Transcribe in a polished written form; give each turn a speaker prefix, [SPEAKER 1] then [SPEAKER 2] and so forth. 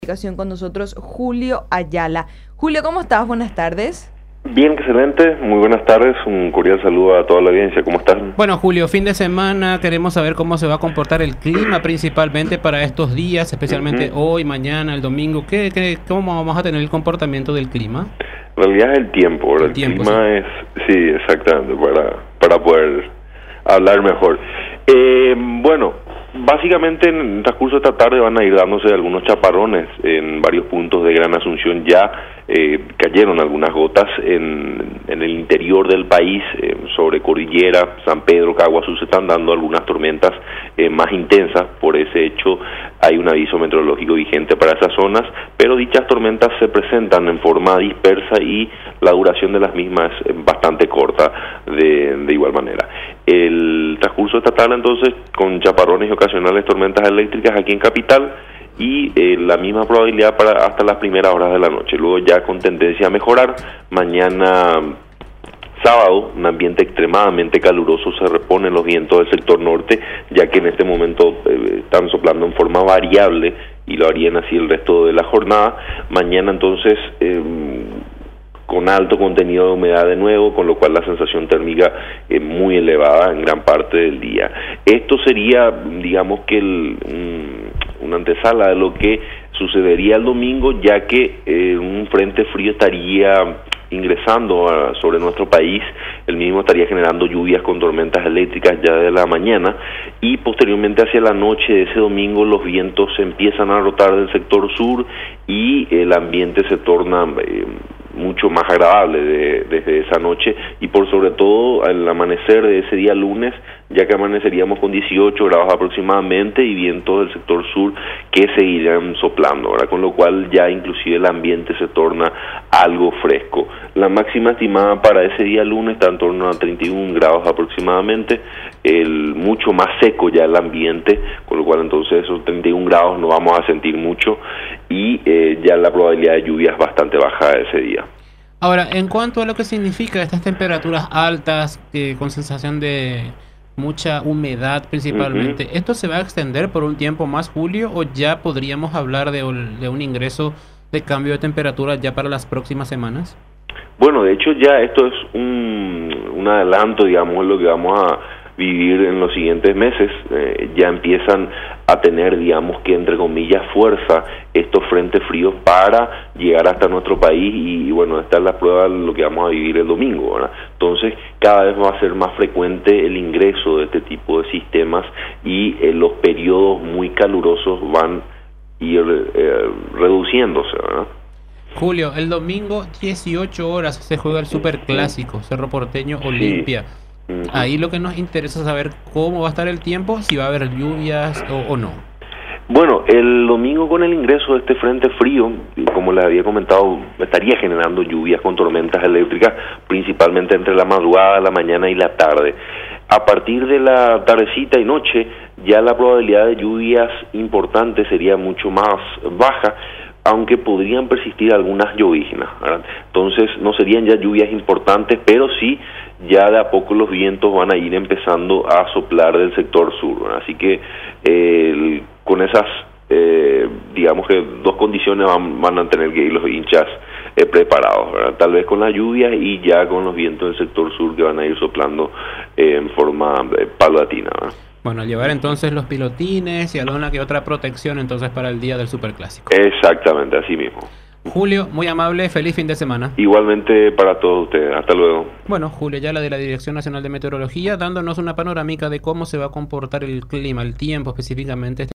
[SPEAKER 1] Con nosotros Julio Ayala. Julio, ¿cómo estás? Buenas tardes.
[SPEAKER 2] Bien, excelente. Muy buenas tardes. Un cordial saludo a toda la audiencia. ¿Cómo están?
[SPEAKER 3] Bueno, Julio, fin de semana. Queremos saber cómo se va a comportar el clima principalmente para estos días, especialmente hoy, mañana, el domingo. ¿Cómo vamos a tener el comportamiento del clima?
[SPEAKER 2] En realidad es el tiempo, ¿verdad? El clima
[SPEAKER 3] sí.
[SPEAKER 2] es... Sí, exactamente, para poder hablar mejor. Bueno, básicamente en el transcurso de esta tarde van a ir dándose algunos chaparrones en varios puntos de Gran Asunción. Ya cayeron algunas gotas en el interior del país, sobre Cordillera, San Pedro, Caguazú. Se están dando algunas tormentas más intensas. Por ese hecho hay un aviso meteorológico vigente para esas zonas, pero dichas tormentas se presentan en forma dispersa y la duración de las mismas es bastante corta de igual manera. El transcurso de esta tarde entonces con chaparrones y ocasionales tormentas eléctricas aquí en Capital y la misma probabilidad para hasta las primeras horas de la noche. Luego ya con tendencia a mejorar. Mañana sábado, un ambiente extremadamente caluroso, se reponen los vientos del sector norte, ya que en este momento están soplando en forma variable y lo harían así el resto de la jornada. Mañana entonces con alto contenido de humedad de nuevo, con lo cual la sensación térmica es muy elevada en gran parte del día. Esto sería, digamos que una antesala de lo que sucedería el domingo, ya que un frente frío estaría ingresando sobre nuestro país. El mismo estaría generando lluvias con tormentas eléctricas ya de la mañana, y posteriormente hacia la noche de ese domingo los vientos se empiezan a rotar del sector sur y el ambiente se torna mucho más agradable desde esa noche, y por sobre todo al amanecer de ese día lunes, ya que amaneceríamos con 18 grados aproximadamente y vientos del sector sur que seguirán soplando, ¿verdad? Con lo cual ya inclusive el ambiente se torna algo fresco. La máxima estimada para ese día lunes está en torno a 31 grados aproximadamente, mucho más seco ya el ambiente, con lo cual entonces esos 31 grados no vamos a sentir mucho y ya la probabilidad de lluvia es bastante baja ese día.
[SPEAKER 3] Ahora, en cuanto a lo que significa estas temperaturas altas, con sensación de mucha humedad principalmente, ¿esto se va a extender por un tiempo más, Julio, o ya podríamos hablar de un ingreso de cambio de temperatura ya para las próximas semanas?
[SPEAKER 2] Bueno, de hecho ya esto es un adelanto, digamos, lo que vamos a vivir en los siguientes meses. Ya empiezan a tener, digamos que entre comillas, fuerza estos frentes fríos para llegar hasta nuestro país, y bueno, esta es la prueba de lo que vamos a vivir el domingo, ¿verdad? Entonces cada vez va a ser más frecuente el ingreso de este tipo de sistemas y los periodos muy calurosos van a ir reduciéndose, ¿verdad?
[SPEAKER 3] Julio, el domingo 18 horas se juega el Superclásico, Cerro Porteño Olimpia. Sí. Ahí lo que nos interesa es saber cómo va a estar el tiempo, si va a haber lluvias o no.
[SPEAKER 2] Bueno, el domingo con el ingreso de este frente frío, como les había comentado, estaría generando lluvias con tormentas eléctricas, principalmente entre la madrugada, la mañana y la tarde. A partir de la tardecita y noche, ya la probabilidad de lluvias importantes sería mucho más baja, aunque podrían persistir algunas lloviznas, ¿verdad? Entonces no serían ya lluvias importantes, pero sí ya de a poco los vientos van a ir empezando a soplar del sector sur, ¿verdad? Así que con esas, digamos que dos condiciones van a tener que ir los hinchas preparados, ¿verdad? Tal vez con las lluvias y ya con los vientos del sector sur que van a ir soplando en forma paulatina, ¿verdad?
[SPEAKER 3] Bueno, llevar entonces los pilotines y alguna que otra protección entonces para el día del Superclásico.
[SPEAKER 2] Exactamente, así mismo.
[SPEAKER 3] Julio, muy amable, feliz fin de semana.
[SPEAKER 2] Igualmente para todos ustedes, hasta luego.
[SPEAKER 3] Bueno, Julio Ayala de la Dirección Nacional de Meteorología, dándonos una panorámica de cómo se va a comportar el clima, el tiempo específicamente.